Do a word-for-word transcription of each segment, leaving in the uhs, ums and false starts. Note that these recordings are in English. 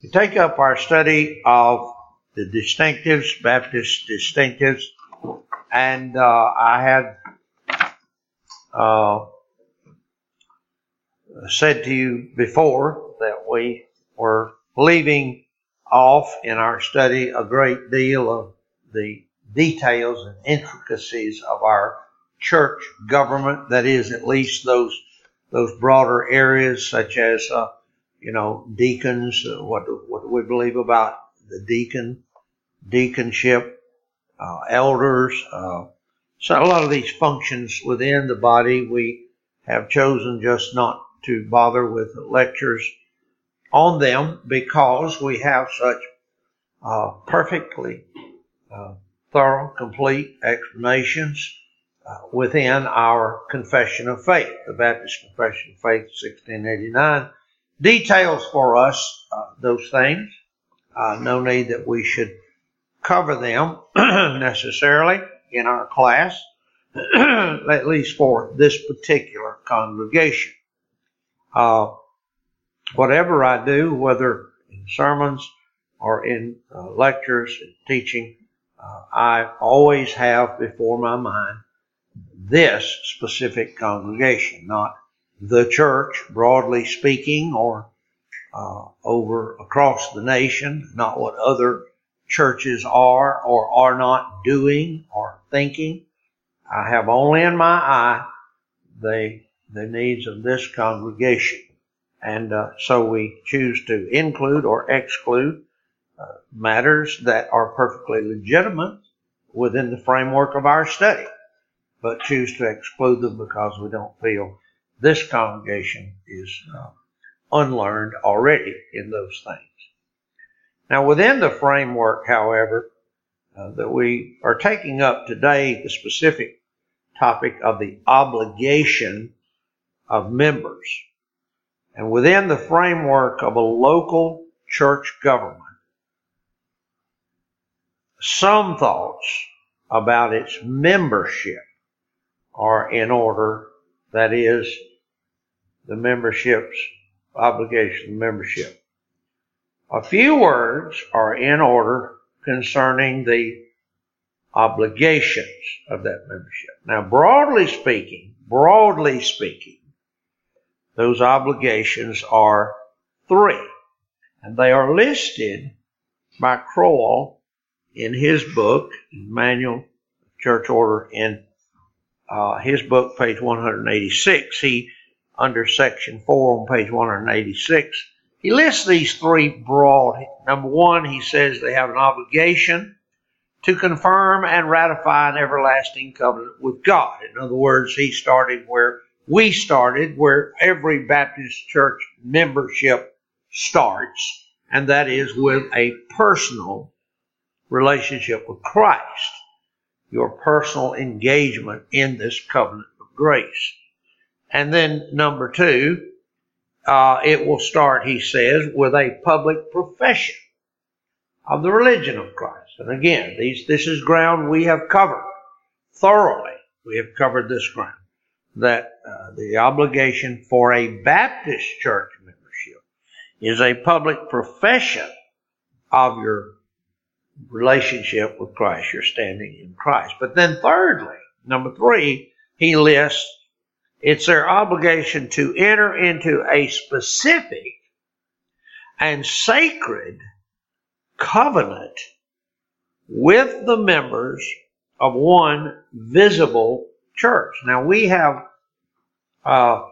We take up our study of the distinctives, Baptist distinctives, and uh, I had uh, said to you before that we were leaving off in our study a great deal of the details and intricacies of our church government, that is, at least those those broader areas such as uh, you know, deacons, uh, what, do, what do we believe about the deacon, deaconship, uh, elders. Uh, so a lot of these functions within the body, we have chosen just not to bother with lectures on them because we have such uh, perfectly uh, thorough, complete explanations uh, within our Confession of Faith. The Baptist Confession of Faith, sixteen eighty-nine, details for us uh, those things. Uh, no need that we should cover them necessarily in our class, at least for this particular congregation. Uh, whatever I do, whether in sermons or in uh, lectures and teaching, uh, I always have before my mind this specific congregation, not the church, broadly speaking, or uh, over across the nation, not what other churches are or are not doing or thinking. I have only in my eye the the needs of this congregation, and uh, so we choose to include or exclude uh, matters that are perfectly legitimate within the framework of our study, but choose to exclude them because we don't feel this congregation is uh, unlearned already in those things. Now, within the framework, however, uh, that we are taking up today, the specific topic of the obligation of members, and within the framework of a local church government, some thoughts about its membership are in order. That is, the membership's obligation, membership. A few words are in order concerning the obligations of that membership. Now, broadly speaking, broadly speaking, those obligations are three, and they are listed by Crowell in his book, Manual of Church Order, in uh, his book, page one eighty-six. He, under section four on page one eighty-six, he lists these three broad. Number one, he says they have an obligation to confirm and ratify an everlasting covenant with God. In other words, he started where we started, where every Baptist church membership starts, and that is with a personal relationship with Christ, your personal engagement in this covenant of grace. And then number two, uh, it will start, he says, with a public profession of the religion of Christ. And again, these, this is ground we have covered thoroughly. We have covered this ground, that uh, the obligation for a Baptist church membership is a public profession of your relationship with Christ, your standing in Christ. But then thirdly, number three, he lists it's their obligation to enter into a specific and sacred covenant with the members of one visible church. Now we have, uh,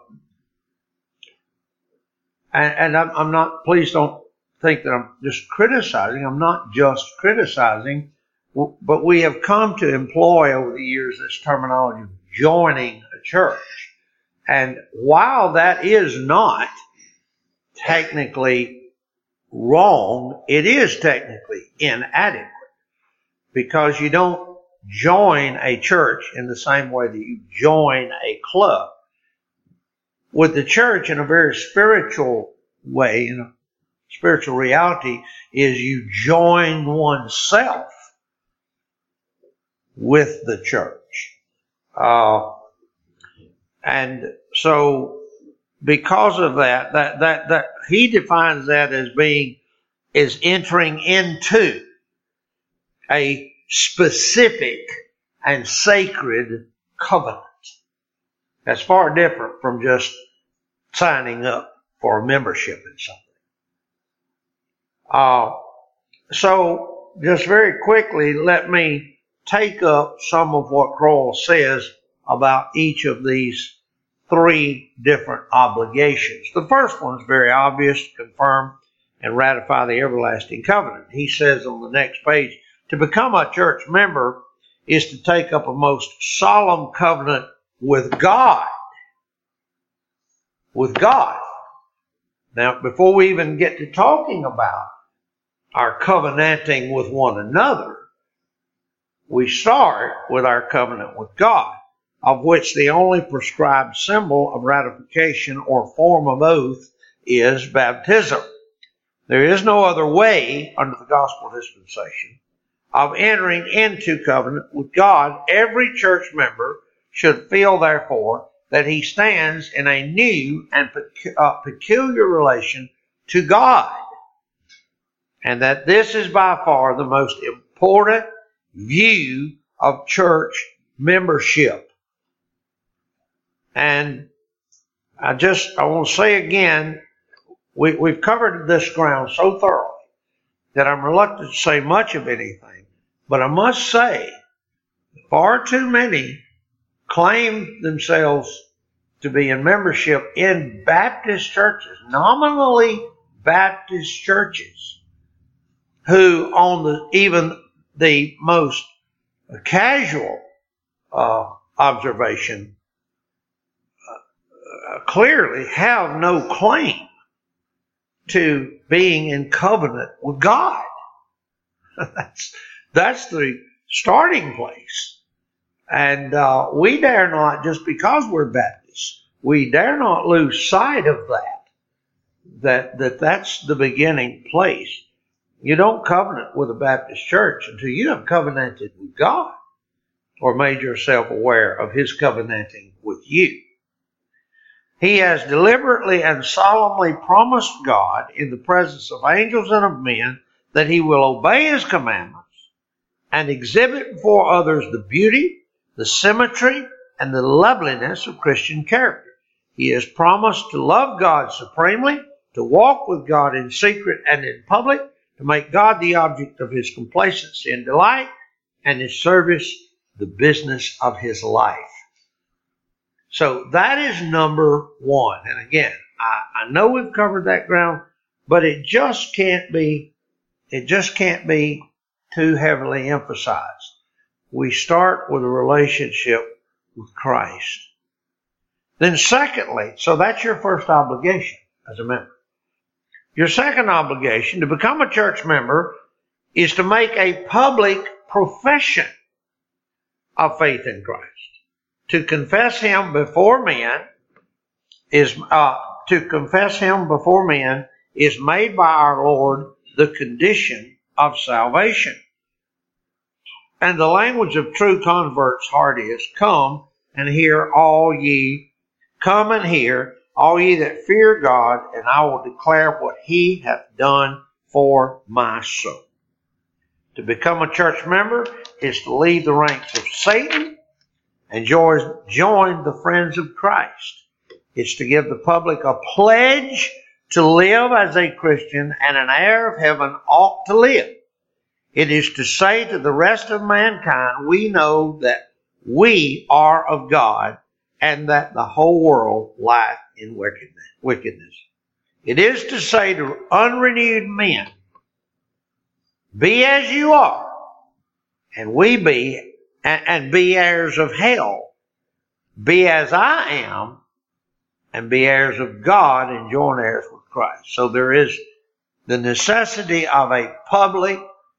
and, and I'm, I'm not, please don't think that I'm just criticizing. I'm not just criticizing, but we have come to employ over the years this terminology of joining a church. And while that is not technically wrong, it is technically inadequate, because you don't join a church in the same way that you join a club. With the church, in a very spiritual way, in a spiritual reality, is you join oneself with the church. Uh, and so because of that, that, that, that he defines that as being is entering into a specific and sacred covenant. That's far different from just signing up for a membership in something. Uh, so, just very quickly, let me take up some of what Crowell says about each of these three different obligations. The first one is very obvious: confirm and ratify the everlasting covenant. He says on the next page, to become a church member is to take up a most solemn covenant with God. With God. Now, before we even get to talking about our covenanting with one another, we start with our covenant with God, of which the only prescribed symbol of ratification or form of oath is baptism. There is no other way under the gospel dispensation of entering into covenant with God. Every church member should feel, therefore, that he stands in a new and pecu- uh, peculiar relation to God, and that this is by far the most important view of church membership. And I just, I want to say again, we, we've covered this ground so thoroughly that I'm reluctant to say much of anything. But I must say, far too many claim themselves to be in membership in Baptist churches, nominally Baptist churches, who on the even the most casual uh, observation uh, clearly have no claim to being in covenant with God. that's that's the starting place, and uh, we dare not, just because we're Baptists, we dare not lose sight of that. That that that's the beginning place. You don't covenant with a Baptist church until you have covenanted with God or made yourself aware of His covenanting with you. He has deliberately and solemnly promised God in the presence of angels and of men that He will obey His commandments and exhibit before others the beauty, the symmetry, and the loveliness of Christian character. He has promised to love God supremely, to walk with God in secret and in public, to make God the object of His complacency and delight, and His service the business of His life. So that is number one. And again, I, I know we've covered that ground, but it just can't be, it just can't be too heavily emphasized. We start with a relationship with Christ. Then secondly, so that's your first obligation as a member. Your second obligation to become a church member is to make a public profession of faith in Christ. To confess Him before men is uh, to confess Him before men is made by our Lord the condition of salvation. And the language of true converts' heart is, come and hear all ye, come and hear all ye that fear God, and I will declare what He hath done for my soul. To become a church member is to leave the ranks of Satan and join the friends of Christ. It's to give the public a pledge to live as a Christian and an heir of heaven ought to live. It is to say to the rest of mankind, we know that we are of God and that the whole world lieth in wickedness. It is to say to unrenewed men, be as you are, and we be, and be heirs of hell. Be as I am, and be heirs of God and joint heirs with Christ. So there is the necessity of a public,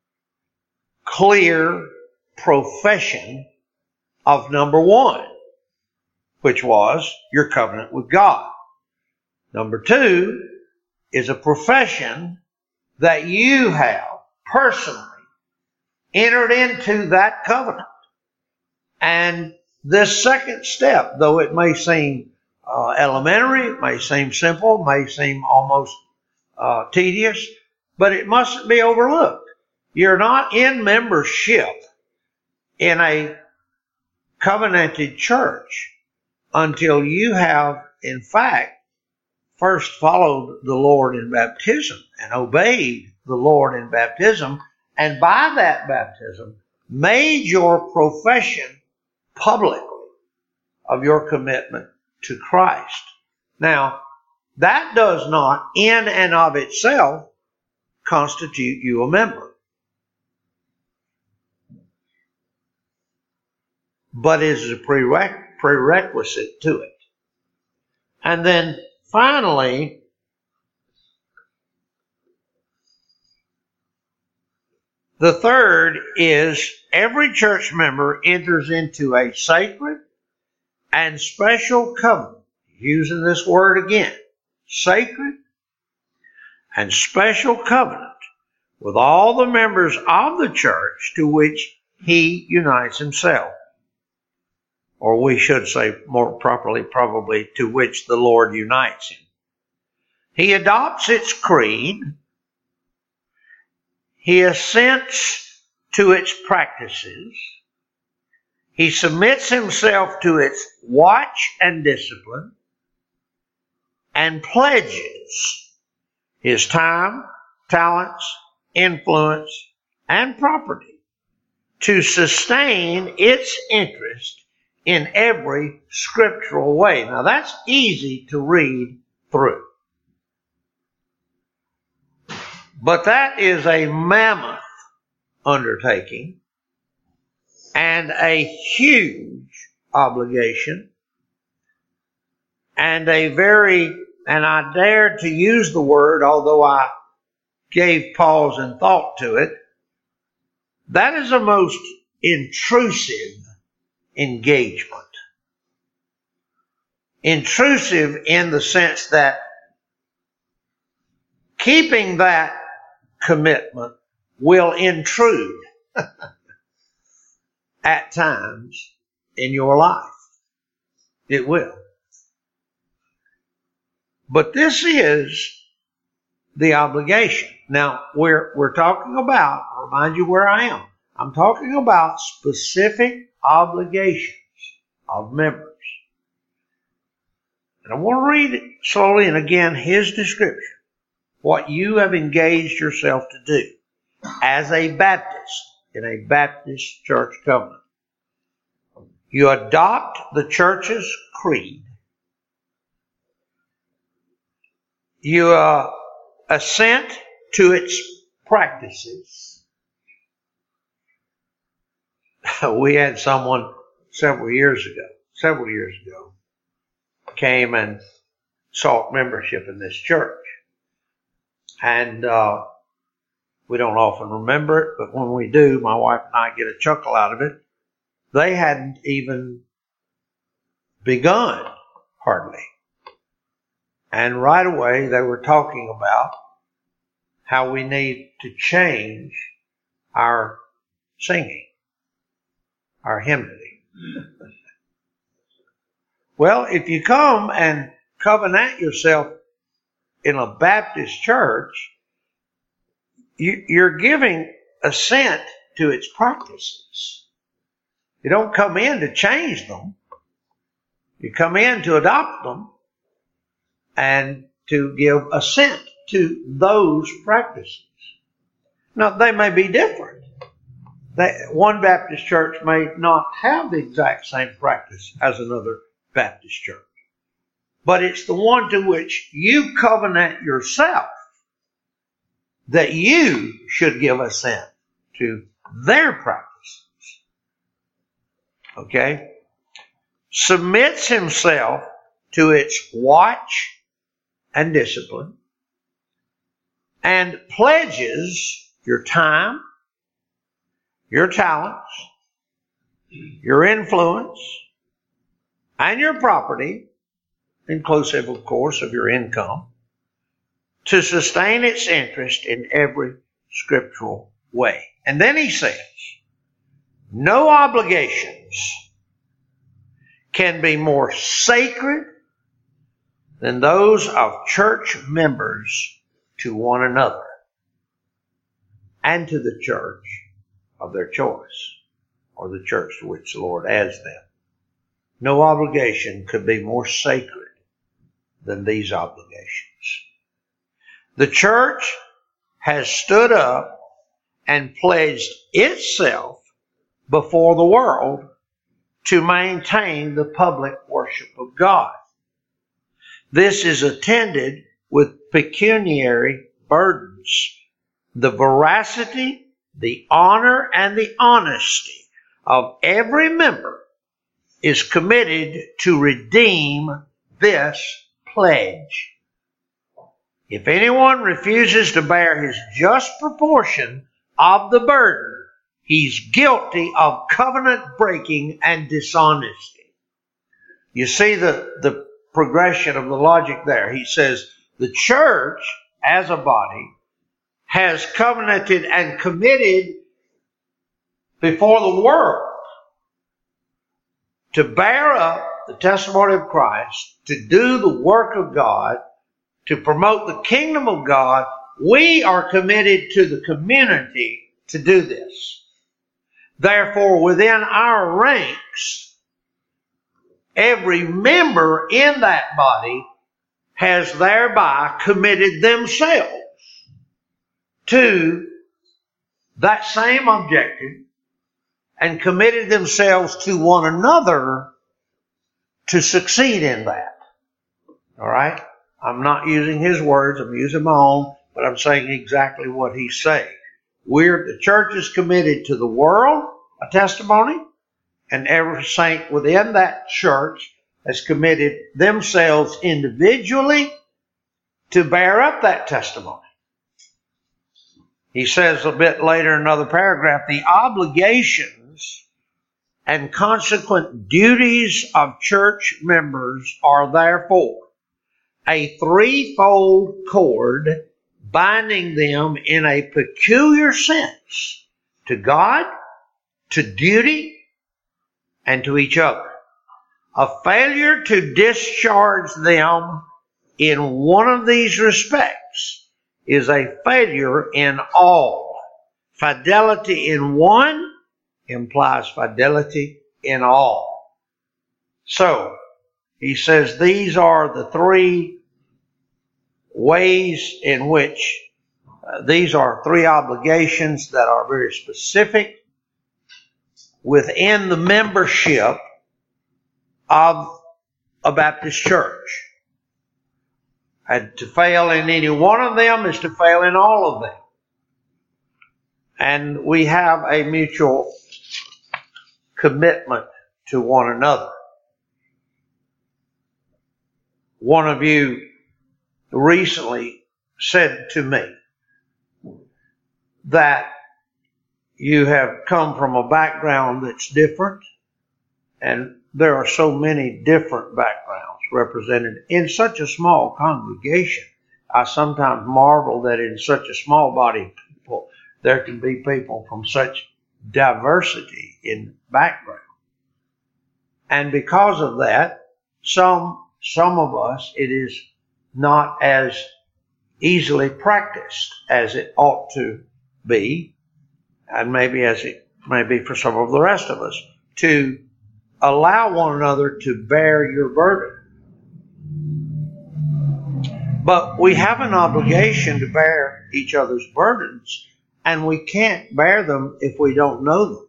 clear profession of number one, which was your covenant with God. Number two is a profession that you have personally entered into that covenant. And this second step, though it may seem uh, elementary, it may seem simple, may seem almost uh, tedious, but it mustn't be overlooked. You're not in membership in a covenanted church until you have, in fact, first followed the Lord in baptism and obeyed the Lord in baptism, and by that baptism made your profession publicly of your commitment to Christ. Now, that does not in and of itself constitute you a member, but is a prereq- prerequisite to it. And then finally, the third is every church member enters into a sacred and special covenant. Using this word again, sacred and special covenant with all the members of the church to which he unites himself. Or we should say more properly, probably, to which the Lord unites him. He adopts its creed. He assents to its practices. He submits himself to its watch and discipline, and pledges his time, talents, influence, and property to sustain its interest in every scriptural way. Now that's easy to read through. But that is a mammoth undertaking and a huge obligation and a very, and I dare to use the word, although I gave pause and thought to it, that is a most intrusive engagement. Intrusive in the sense that keeping that commitment will intrude at times in your life. It will. But this is the obligation. Now, we're, we're talking about, I'll remind you where I am. I'm talking about specific obligations of members. And I want to read it slowly, and again, his description. What you have engaged yourself to do as a Baptist in a Baptist church covenant. You adopt the church's creed. You uh, assent to its practices. We had someone several years ago, several years ago, came and sought membership in this church. And uh, we don't often remember it, but when we do, my wife and I get a chuckle out of it. They hadn't even begun, hardly. And right away, they were talking about how we need to change our singing, our hymnody. Well, if you come and covenant yourself in a Baptist church, you, you're giving assent to its practices. You don't come in to change them. You come in to adopt them and to give assent to those practices. Now, they may be different. They, one Baptist church may not have the exact same practice as another Baptist church. But it's the one to which you covenant yourself that you should give assent to their practices. Okay? Submits himself to its watch and discipline, and pledges your time, your talents, your influence, and your property, inclusive, of course, of your income, to sustain its interest in every scriptural way. And then he says, no obligations can be more sacred than those of church members to one another. and to the church of their choice, or the church to which the Lord adds them. No obligation could be more sacred than these obligations. The church has stood up and pledged itself before the world to maintain the public worship of God. This is attended with pecuniary burdens. The veracity, the honor, and the honesty of every member is committed to redeem this pledge. If anyone refuses to bear his just proportion of the burden, he's guilty of covenant breaking and dishonesty. You see the, the progression of the logic there. He says the church as a body has covenanted and committed before the world to bear up the testimony of Christ, to do the work of God, to promote the kingdom of God. We are committed to the community to do this. Therefore, within our ranks, every member in that body has thereby committed themselves to that same objective and committed themselves to one another to succeed in that. All right? I'm not using his words, I'm using my own, but I'm saying exactly what he's saying. We're, the church is committed to the world, a testimony, and every saint within that church has committed themselves individually to bear up that testimony. He says a bit later in another paragraph, the obligations and consequent duties of church members are therefore a threefold cord binding them in a peculiar sense to God, to duty, and to each other. A failure to discharge them in one of these respects is a failure in all. Fidelity in one implies fidelity in all. So, he says these are the three ways in which uh, these are three obligations that are very specific within the membership of a Baptist church. And to fail in any one of them is to fail in all of them. And we have a mutual commitment to one another. One of you recently said to me that you have come from a background that's different, and there are so many different backgrounds represented in such a small congregation. I sometimes marvel that in such a small body of people, there can be people from such diversity in background. And because of that, some, some of us, it is not as easily practiced as it ought to be, and maybe as it may be for some of the rest of us, to allow one another to bear your burden. But we have an obligation to bear each other's burdens, and we can't bear them if we don't know them.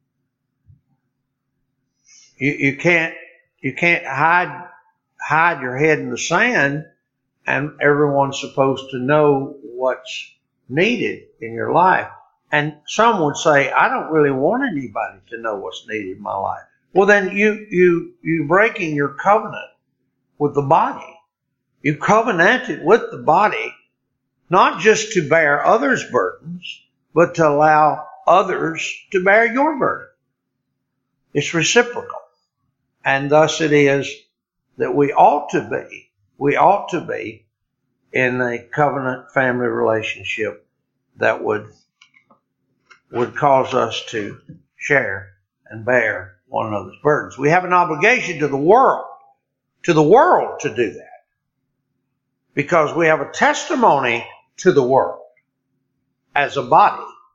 You, you can't you can't hide hide your head in the sand, and everyone's supposed to know what's needed in your life. And some would say, I don't really want anybody to know what's needed in my life. Well, then you you you breaking your covenant with the body. You covenanted with the body, not just to bear others' burdens, but to allow others to bear your burden. It's reciprocal. And thus it is that we ought to be, we ought to be in a covenant family relationship that would, would cause us to share and bear one another's burdens. We have an obligation to the world, to the world to do that. Because we have a testimony to the world as a body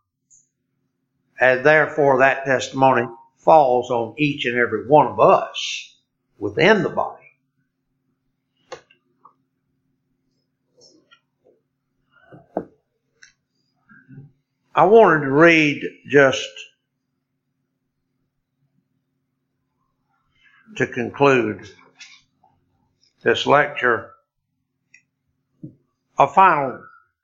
And therefore that testimony falls on each and every one of us within the body. I wanted to read just to conclude this lecture a final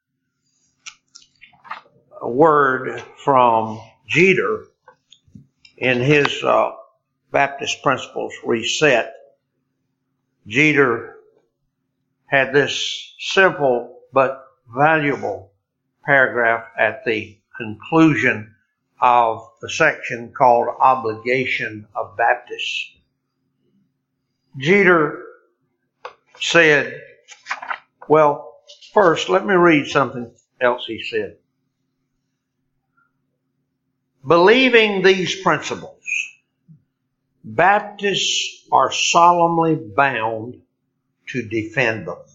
word from Jeter in his uh, Baptist Principles Reset. Jeter had this simple but valuable paragraph at the conclusion of the section called Obligation of Baptists. Jeter said, well, first let me read something else he said. Believing these principles, Baptists are solemnly bound to defend them.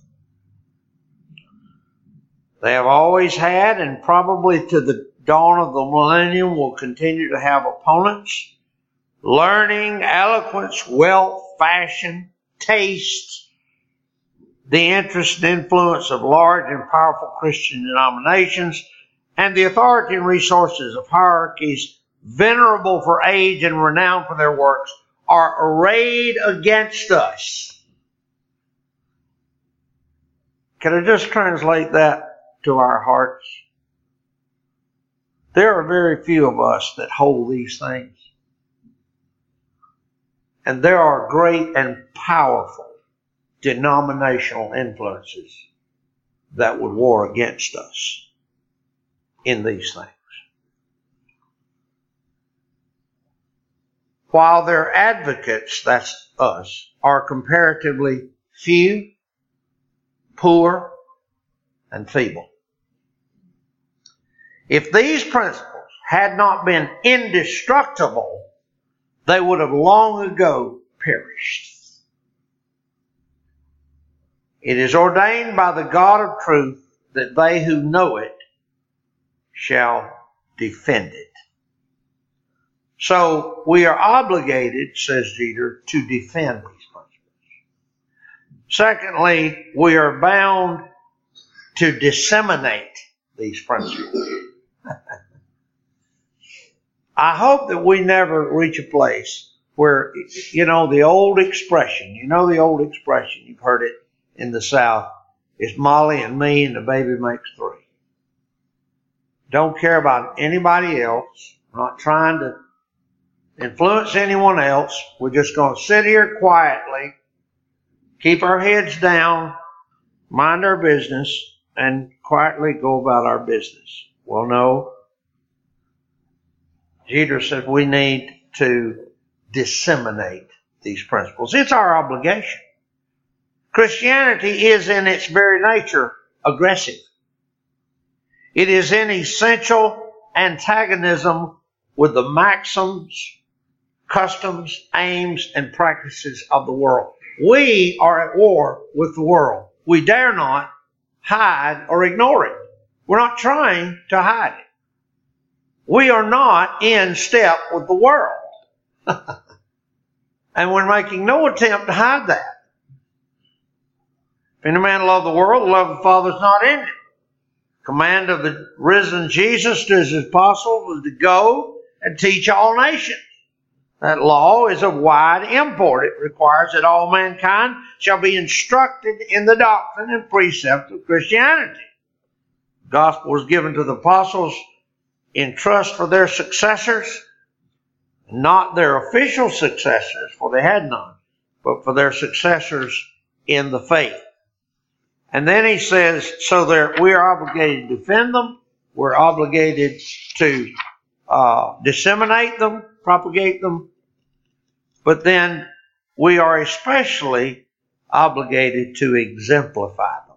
They have always had, and probably to the dawn of the millennium will continue to have, opponents. Learning, eloquence, wealth, fashion, taste, the interest and influence of large and powerful Christian denominations, and the authority and resources of hierarchies, venerable for age and renowned for their works, are arrayed against us. Can I just translate that to our hearts? There are very few of us that hold these things. And there are great and powerful denominational influences that would war against us in these things. While their advocates, that's us, are comparatively few, poor, and feeble. If these principles had not been indestructible, they would have long ago perished. It is ordained by the God of truth that they who know it shall defend it. So we are obligated, says Jeter, to defend these principles. Secondly, we are bound to disseminate these principles. I hope that we never reach a place where, you know, the old expression, you know the old expression, you've heard it in the South, is Molly and me and the baby makes three. Don't care about anybody else. We're not trying to influence anyone else. We're just going to sit here quietly, keep our heads down, mind our business, and quietly go about our business. Well, no. Jeter says we need to disseminate these principles. It's our obligation. Christianity is in its very nature aggressive. It is in essential antagonism with the maxims, customs, aims, and practices of the world. We are at war with the world. We dare not hide or ignore it. We're not trying to hide it. We are not in step with the world. And we're making no attempt to hide that. If any man love the world, the love of the Father is not in him. Command of the risen Jesus to his apostles was to go and teach all nations. That law is of wide import. It requires that all mankind shall be instructed in the doctrine and precepts of Christianity. The gospel was given to the apostles in trust for their successors, not their official successors, for they had none, but for their successors in the faith. And then he says, so that we are obligated to defend them, we're obligated to uh, disseminate them, propagate them, but then we are especially obligated to exemplify them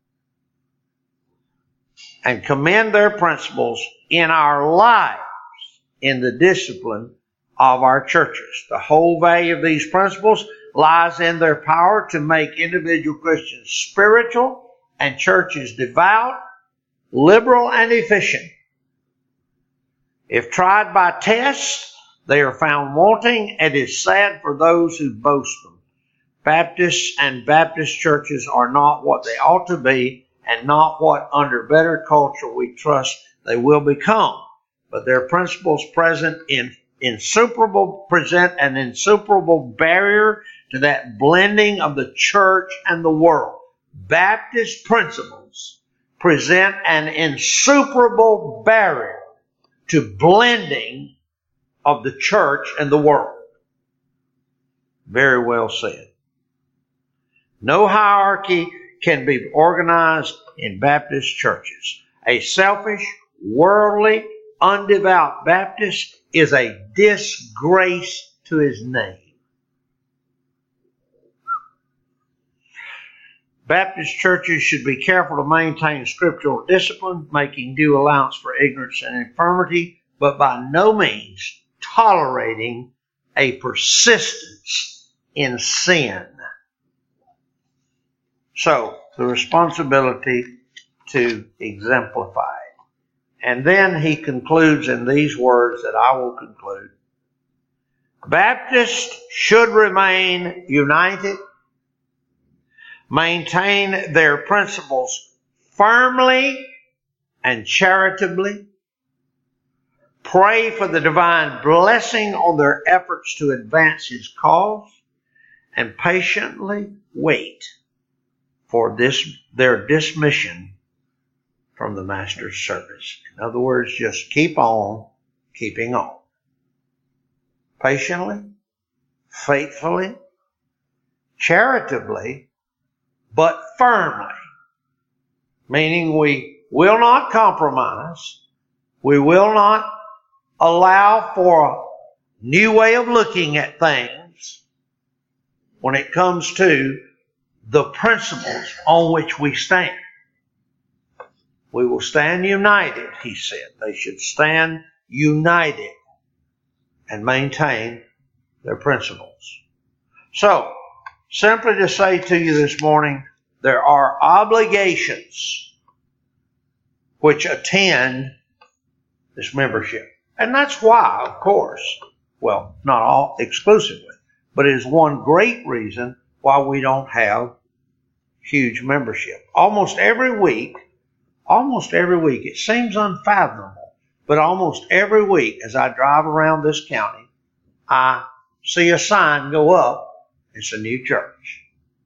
and commend their principles in our lives in the discipline of our churches. The whole value of these principles lies in their power to make individual Christians spiritual and churches devout, liberal, and efficient. If tried by tests, they are found wanting, and it is sad for those who boast them. Baptists and Baptist churches are not what they ought to be, and not what under better culture we trust they will become. But their principles present in insuperable present an insuperable barrier to that blending of the church and the world. Baptist principles present an insuperable barrier to blending of the church and the world. Very well said. No hierarchy can be organized in Baptist churches. A selfish, worldly, undevout Baptist is a disgrace to his name. Baptist churches should be careful to maintain scriptural discipline, making due allowance for ignorance and infirmity, but by no means tolerating a persistence in sin. So, the responsibility to exemplify it. And then he concludes in these words that I will conclude. Baptists should remain united, maintain their principles firmly and charitably, pray for the divine blessing on their efforts to advance his cause, and patiently wait for this their dismission from the master's service. In other words, just keep on keeping on. Patiently, faithfully, charitably, but firmly. Meaning we will not compromise. We will not allow for a new way of looking at things when it comes to the principles on which we stand. We will stand united, he said. They should stand united and maintain their principles. So, simply to say to you this morning, there are obligations which attend this membership. And that's why, of course, well, not all exclusively, but it is one great reason why we don't have huge membership. Almost every week, almost every week, it seems unfathomable, but almost every week as I drive around this county, I see a sign go up, it's a new church.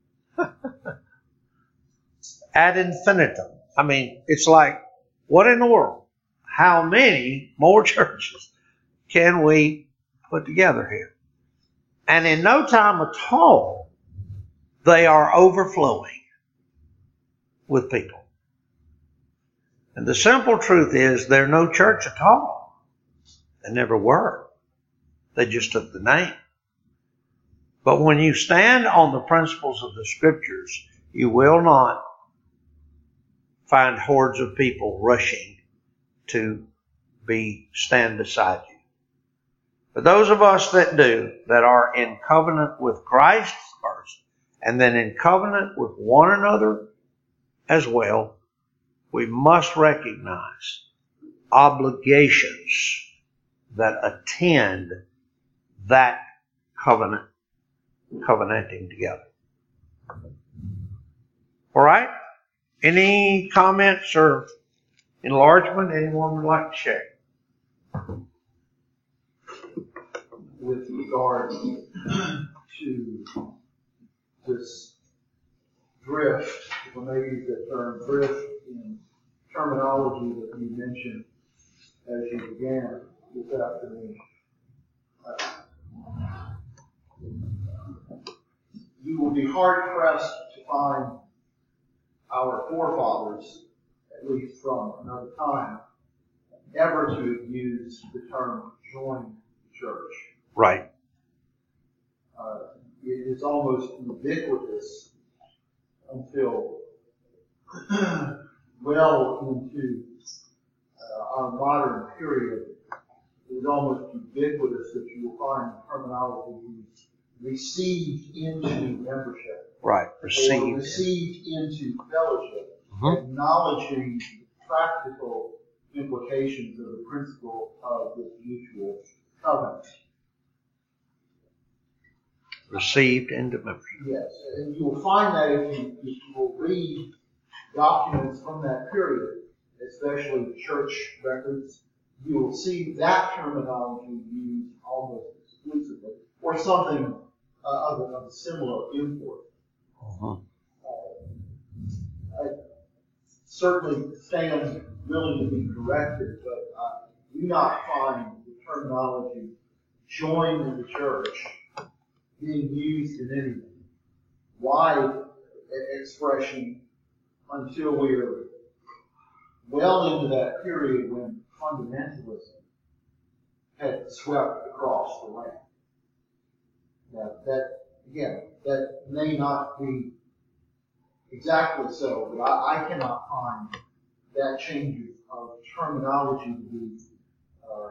Ad infinitum. I mean, it's like, what in the world? How many more churches can we put together here? And in no time at all, they are overflowing with people. And the simple truth is they're no church at all. They never were. They just took the name. But when you stand on the principles of the Scriptures, you will not find hordes of people rushing to be stand beside you. But those of us that do, that are in covenant with Christ first, and then in covenant with one another as well, we must recognize obligations that attend that covenant, covenanting together. All right? Any comments or enlargement anyone would like to share? With regard to this drift, if I may use that term, drift in terminology that you mentioned as you began this afternoon. Uh, you will be hard-pressed to find our forefathers, at least from another time, ever to have used the term join the church. Right. Uh, it is almost ubiquitous until well into uh, our modern period. It is almost ubiquitous that you will find terminology used, received into membership. Right. Received. Or received into fellowship, Mm-hmm. acknowledging the practical implications of the principle of this mutual covenant. Received into membership. Yes, and you will find that if you, if you will read documents from that period, especially church records, you will see that terminology used almost exclusively, or something uh, of, a, of a similar import. Uh-huh. Uh, I certainly stand willing to be corrected, but I do not find the terminology joined in the church being used in any wide expression until we are well into that period when fundamentalism had swept across the land. Now, that, again, that may not be exactly so, but I, I cannot find that change of terminology to be uh,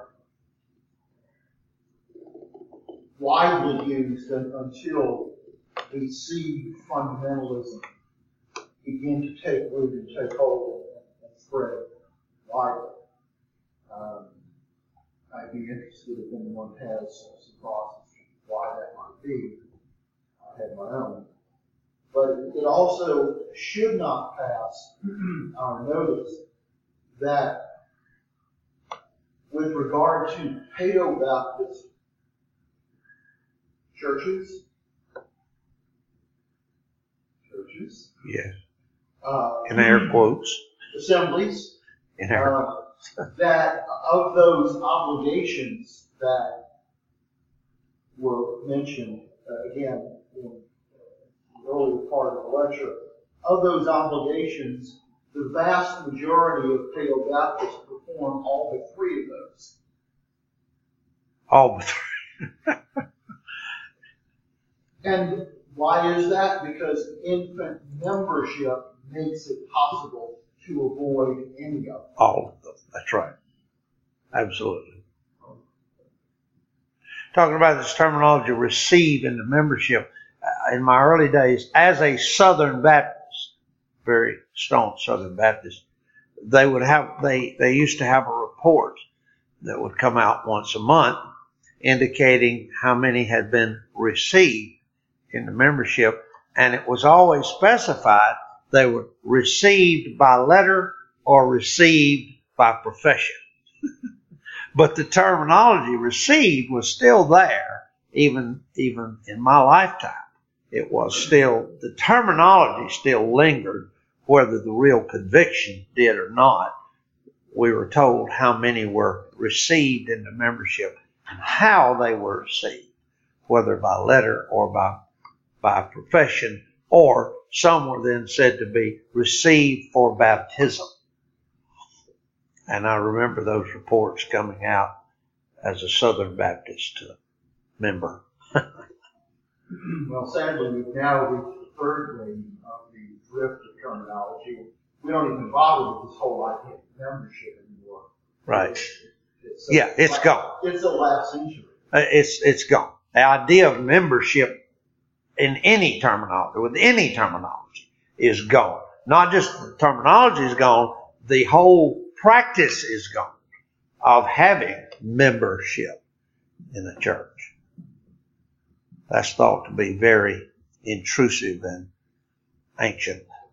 widely used until we see fundamentalism begin to take root and take hold and, and spread widely. Um, I'd be interested if anyone has some thoughts as to why that might be. I have my own. But it also should not pass our notice that with regard to Paedo-Baptist churches, churches, Yes. uh, In air quotes. assemblies, In air uh, that of those obligations that were mentioned uh, again in the earlier part of the lecture, of those obligations, the vast majority of Paedo-Baptists perform all but three of those. all but three. And why is that? Because infant membership makes it possible to avoid any of them. All of them. That's right. Absolutely. Talking about this terminology, receive into membership. Uh, in my early days, as a Southern Baptist, very staunch Southern Baptist, they would have, they, they used to have a report that would come out once a month indicating how many had been received into membership, and it was always specified they were received by letter or received by profession. But the terminology received was still there, even, even in my lifetime. It was still, the terminology still lingered, whether the real conviction did or not. We were told how many were received into membership and how they were received, whether by letter or by, by profession, or some were then said to be received for baptism. And I remember those reports coming out as a Southern Baptist member. Well, sadly, we've now reached the third grade of the drift of terminology. We don't even bother with this whole idea of membership anymore. Right. It's, it's Yeah, it's gone. It's the last century. It's, it's gone. The idea of membership in any terminology, with any terminology, is gone. Not just the terminology is gone, the whole practice is gone of having membership in the church. That's thought to be very intrusive and ancient.